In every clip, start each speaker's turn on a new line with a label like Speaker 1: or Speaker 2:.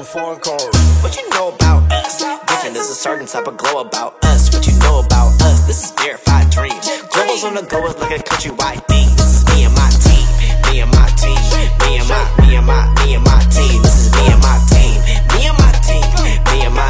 Speaker 1: foreign card.
Speaker 2: What you know about us? Different, there's a certain type of glow about us. What you know about us? This is verified dreams. Globals on the go is like a countrywide thing. This is me and my team. Me and my team. Me and my team. This is me and my team. Me and my team. Me and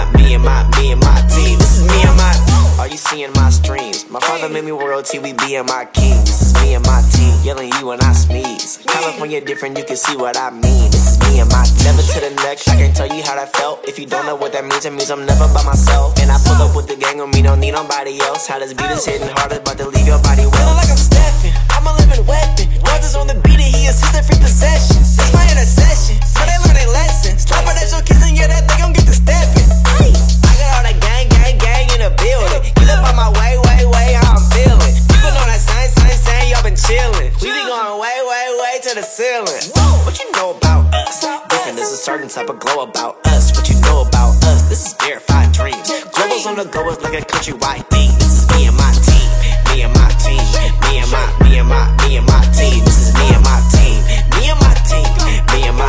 Speaker 2: my team. This is me and my. Are you seeing my streams? My father made me royalty, we be in my king. This is me and my team, yelling you when I sneeze. California different, you can see what I mean. This is me and my team. Never to the next, I can't tell you how that felt. If you don't know what that means, it means I'm never by myself. And I pull up with the gang on me, don't need nobody else. How this beat is hitting hard, it's about to leave your body wet. Feeling like I'm Stephen, I'm a living weapon. Words is on the beat and he assisted free possession. That's my intercession, so they learn their lessons. Drop out that your kids and yeah, that they gon' get to stepping. I got all that gang in the building. Get up on my way, how I'm feeling. People know that same, y'all been chillin'. We be going way to the ceiling. What you know about us? Different, there's a certain type of glow about us. What you know about us? This is verified dreams. Globals on the go is like a countrywide thing. This is me and my team. Me and my team. Me and my team. This is me and my team. Me and my team. Me and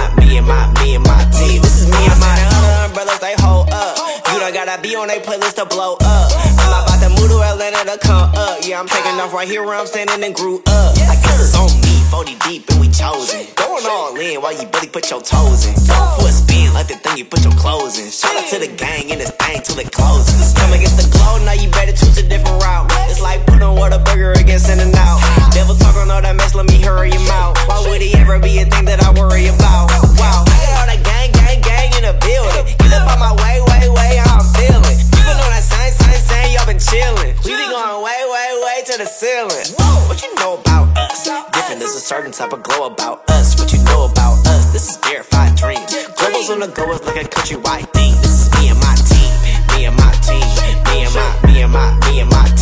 Speaker 2: my team. This is me and my umbrellas, they hold up. You done gotta be on a playlist to blow up. I'm about to move to Atlanta to come up. Yeah, I'm taking off right here where I'm standing and grew up. I guess it's on me, 40 deep and we chosen. Going all in while you barely put your toes in. Going for a spin like the thing you put your clothes in. Shout out to the gang and this thing till it closes. Come against the glow, now you better choose a different route. It's like putting Whataburger against In and Out. Devil talk on all that mess, let me hurry him out. Why would he ever be a thing that I worry about? Wow, I got all that gang in the building. Get up on my way, how I'm feeling. People know that same, y'all been chillin'. We be going way to the ceiling. What you know about us? Different, there's a certain type of glow about us. What you know about us? This is verified dreams. Globals on the go is like a countrywide thing. This is me and my team. Me and my team. Me and my team.